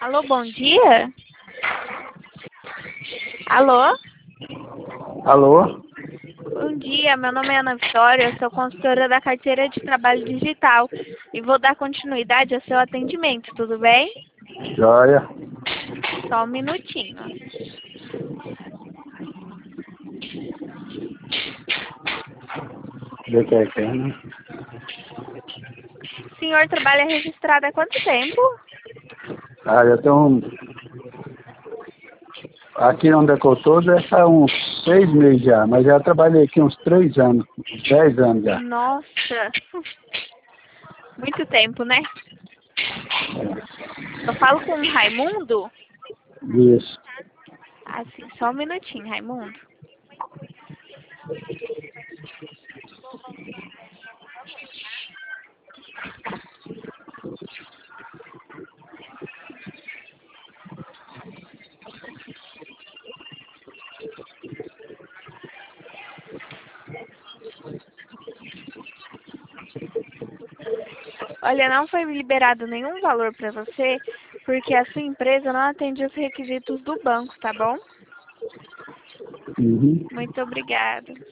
Alô, bom dia? Alô? Alô? Bom dia, meu nome é Ana Vitória, eu sou consultora da carteira de trabalho digital e vou dar continuidade ao seu atendimento, tudo bem? Joia. Só um minutinho. Vê que é que é, né? O senhor trabalha registrado há quanto tempo? Ah, já tem Aqui onde é que eu tô já está uns 6 meses já, mas já trabalhei aqui uns 3 anos, uns 10 anos já. Nossa, muito tempo, né? Eu falo com o Raimundo? Isso. Assim, só um minutinho, Raimundo. Olha, não foi liberado nenhum valor para você, porque a sua empresa não atende os requisitos do banco, tá bom? Uhum. Muito obrigada.